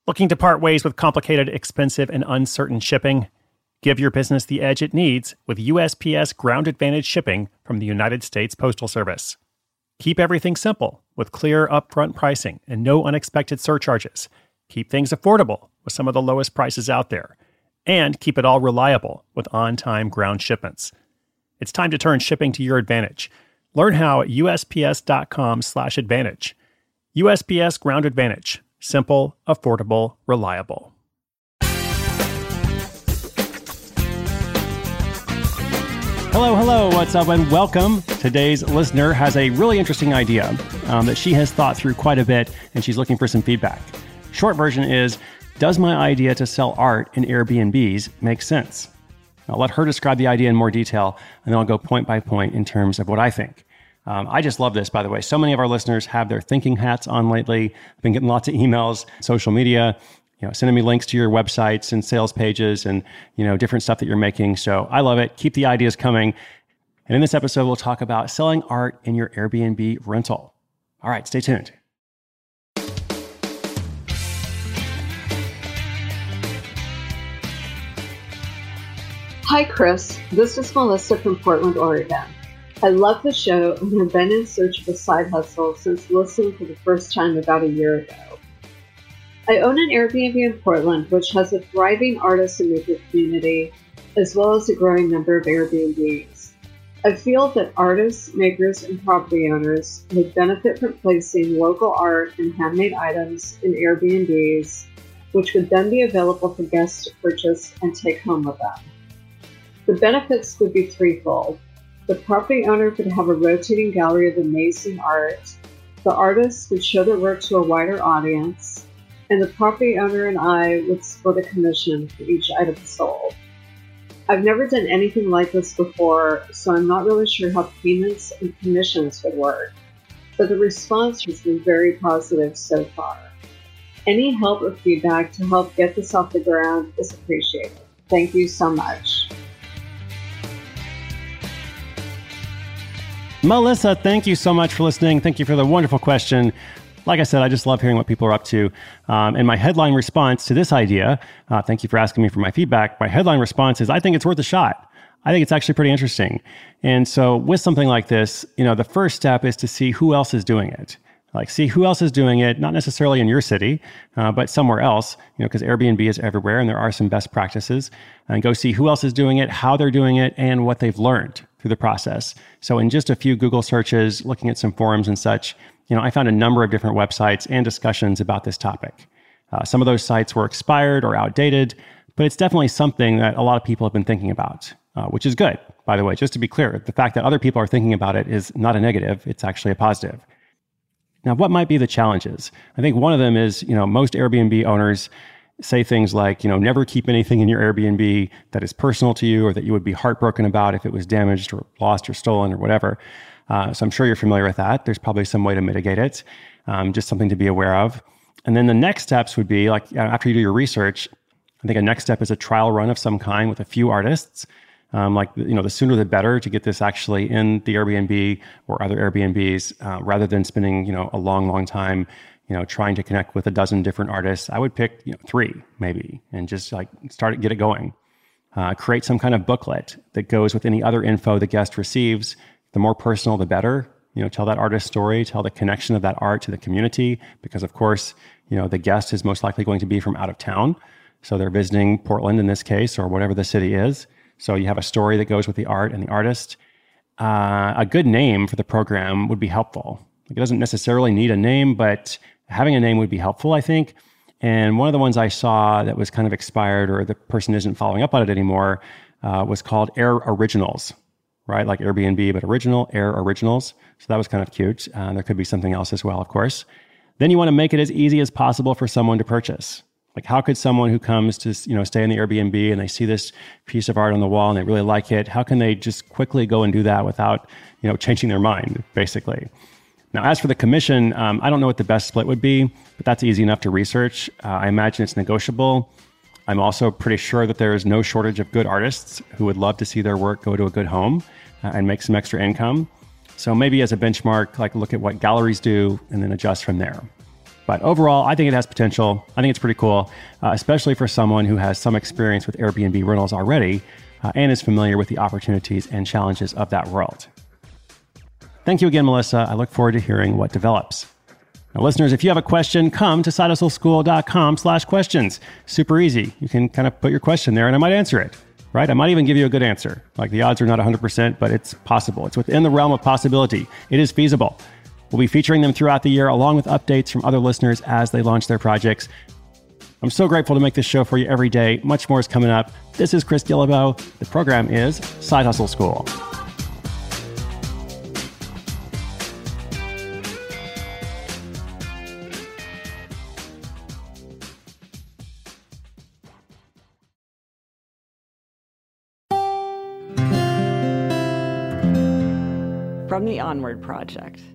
Looking to part ways with complicated, expensive, and uncertain shipping? Give your business the edge it needs with USPS Ground Advantage shipping from the United States Postal Service. Keep everything simple with clear upfront pricing and no unexpected surcharges. Keep things affordable with some of the lowest prices out there. And keep it all reliable with on-time ground shipments. It's time to turn shipping to your advantage. Learn how at USPS.com/advantage. USPS Ground Advantage. Simple, affordable, reliable. Hello, what's up, and welcome. Today's listener has a really interesting idea that she has thought through quite a bit, and she's looking for some feedback. Short version is, does my idea to sell art in Airbnbs make sense? I'll let her describe the idea in more detail, and then I'll go point by point in terms of what I think. I just love this, by the way. So many of our listeners have their thinking hats on lately. I've been getting lots of emails, social media, sending me links to your websites and sales pages and, different stuff that you're making. So I love it. Keep the ideas coming. And in this episode, we'll talk about selling art in your Airbnb rental. All right, stay tuned. Hi, Chris. This is Melissa from Portland, Oregon. I love the show and have been in search of a side hustle since listening for the first time about a year ago. I own an Airbnb in Portland, which has a thriving artist and maker community, as well as a growing number of Airbnbs. I feel that artists, makers, and property owners would benefit from placing local art and handmade items in Airbnbs, which would then be available for guests to purchase and take home with them. The benefits would be threefold. The property owner could have a rotating gallery of amazing art, the artists would show their work to a wider audience, and the property owner and I would split a commission for each item sold. I've never done anything like this before, so I'm not really sure how payments and commissions would work, but the response has been very positive so far. Any help or feedback to help get this off the ground is appreciated. Thank you so much. Melissa, thank you so much for listening. Thank you for the wonderful question. Like I said, I just love hearing what people are up to. And my headline response to this idea, thank you for asking me for my feedback. My headline response is, I think it's worth a shot. I think it's actually pretty interesting. And so with something like this, the first step is to see who else is doing it. See who else is doing it, not necessarily in your city, but somewhere else, because Airbnb is everywhere and there are some best practices. And go see who else is doing it, how they're doing it, and what they've learned through the process. So in just a few Google searches, looking at some forums and such, I found a number of different websites and discussions about this topic. Some of those sites were expired or outdated, but it's definitely something that a lot of people have been thinking about, which is good, by the way. Just to be clear, the fact that other people are thinking about it is not a negative, it's actually a positive. Now, what might be the challenges? I think one of them is, most Airbnb owners say things like, never keep anything in your Airbnb that is personal to you or that you would be heartbroken about if it was damaged or lost or stolen or whatever. So I'm sure you're familiar with that. There's probably some way to mitigate it, just something to be aware of. And then the next steps would be, after you do your research, I think a next step is a trial run of some kind with a few artists. The sooner the better to get this actually in the Airbnb or other Airbnbs, rather than spending, a long time, trying to connect with a dozen different artists. I would pick, 3 maybe, and just get it going. Create some kind of booklet that goes with any other info the guest receives. The more personal, the better. Tell that artist's story, tell the connection of that art to the community, because of course, the guest is most likely going to be from out of town. So they're visiting Portland in this case, or whatever the city is. So you have a story that goes with the art and the artist. A good name for the program would be helpful. It doesn't necessarily need a name, but having a name would be helpful, I think. And one of the ones I saw that was kind of expired or the person isn't following up on it anymore was called Air Originals, right? Like Airbnb, but original, Air Originals. So that was kind of cute. There could be something else as well, of course. Then you want to make it as easy as possible for someone to purchase. How could someone who comes to, stay in the Airbnb and they see this piece of art on the wall and they really like it, how can they just quickly go and do that without, changing their mind, basically? Now, as for the commission, I don't know what the best split would be, but that's easy enough to research. I imagine it's negotiable. I'm also pretty sure that there is no shortage of good artists who would love to see their work go to a good home and make some extra income. So maybe as a benchmark, look at what galleries do and then adjust from there. But overall, I think it has potential. I think it's pretty cool, especially for someone who has some experience with Airbnb rentals already and is familiar with the opportunities and challenges of that world. Thank you again, Melissa. I look forward to hearing what develops. Now, listeners, if you have a question, come to sidehustleschool.com/questions. Super easy. You can kind of put your question there and I might answer it, right? I might even give you a good answer. Like the odds are not 100%, but it's possible. It's within the realm of possibility. It is feasible. We'll be featuring them throughout the year, along with updates from other listeners as they launch their projects. I'm so grateful to make this show for you every day. Much more is coming up. This is Chris Guillebeau. The program is Side Hustle School. From the Onward Project.